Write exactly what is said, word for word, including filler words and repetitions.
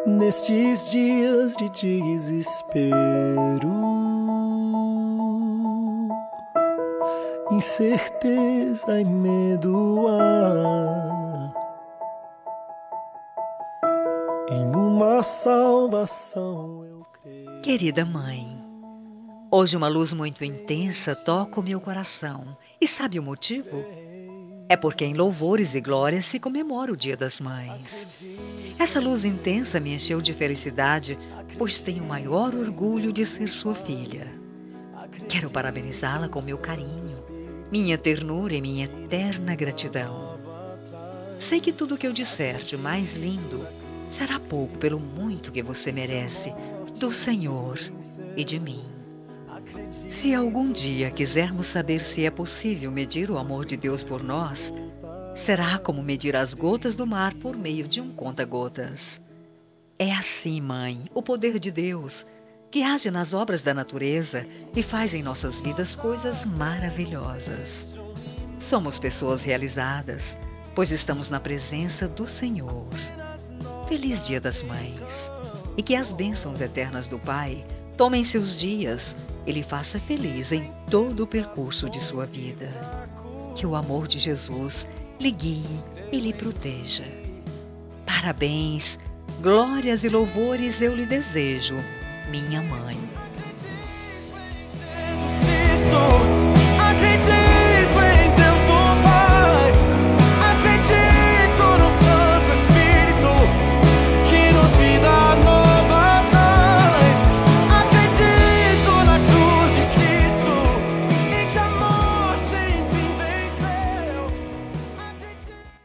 nestes dias de desespero, incerteza e medo há em uma salvação eu creio. Querida mãe, hoje uma luz muito intensa toca o meu coração. E sabe o motivo? É porque em louvores e glórias se comemora o Dia das Mães. Essa luz intensa me encheu de felicidade, pois tenho o maior orgulho de ser sua filha. Quero parabenizá-la com meu carinho, minha ternura e minha eterna gratidão. Sei que tudo o que eu disser de mais lindo será pouco pelo muito que você merece do Senhor e de mim. Se algum dia quisermos saber se é possível medir o amor de Deus por nós, será como medir as gotas do mar por meio de um conta-gotas. É assim, mãe, o poder de Deus, que age nas obras da natureza e faz em nossas vidas coisas maravilhosas. Somos pessoas realizadas, pois estamos na presença do Senhor. Feliz Dia das Mães! E que as bênçãos eternas do Pai tomem seus dias e lhe faça feliz em todo o percurso de sua vida. Que o amor de Jesus lhe guie e lhe proteja. Parabéns, glórias e louvores eu lhe desejo, minha mãe.